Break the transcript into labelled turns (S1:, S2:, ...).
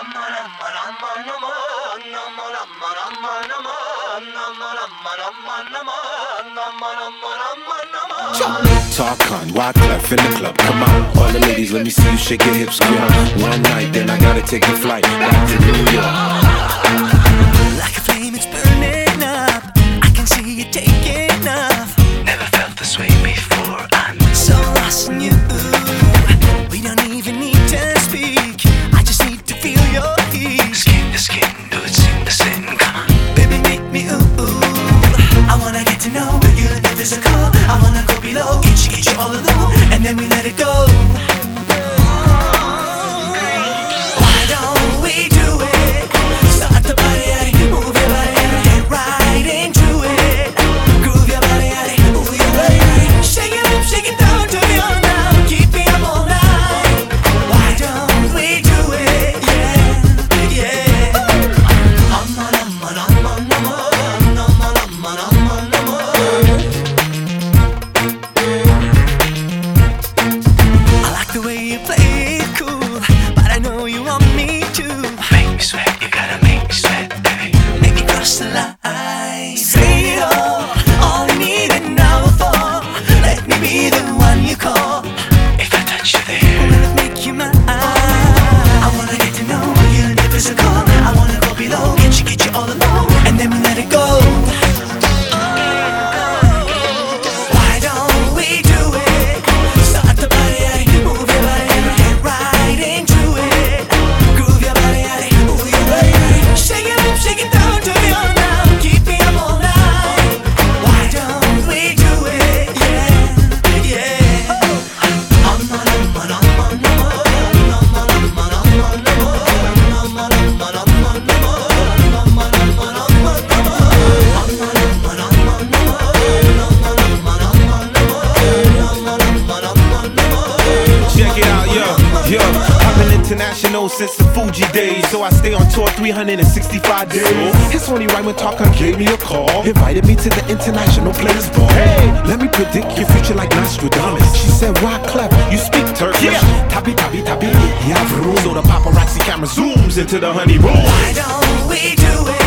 S1: Tarkan, Wyclef in the club, come on. All the ladies, let me see you shake your hips, girl. One night, then I gotta take a flight back to New York.
S2: Like a flame, it's burning up. I can see it taking off.
S3: Never felt this way before. I'm
S2: so lost in you. We don't even need to speak. I just need to feel your heat.
S3: skin to skin, do it sin to sin. Come on,
S2: Baby, make me ooh. I wanna get to know you in the physical. I wanna go below, get you all alone, and then we let it go. Why don't we do it? Start the body, move your body, get right into it. Groove your body, move your body, shake it up, shake it down, turn me on now, keep me up all night. Why don't we do it? Yeah, yeah. I like the way you play it cool, but I know you want me to.
S3: make me sweat, you gotta make me sweat, baby.
S2: Make me cross the line. Say it all you need an hour for. Let me be the one you call.
S3: If I touch you there,
S2: Will it make you mine? I wanna get to know you in the physical. I wanna go below, get you all alone, and then we let it go. Why don't we do it? Start the body, move your body, get right into it. Groove your body, move your body, shake it up, shake it down, turn me on now, keep me up all night. Why don't we do it? Yeah, yeah.
S1: Check it out, yo. I've been international since the Fuji days, so I stay on tour 365 days. It's only right when Tarkan gave me a call, invited me to the International Players Ball. Hey, let me predict your future like Nostradamus. She said, Wyclef, you speak Turkish? Tabi, tabi, tabi, yavrum. So the paparazzi camera zooms into the honeymoon.
S2: Why don't we do it?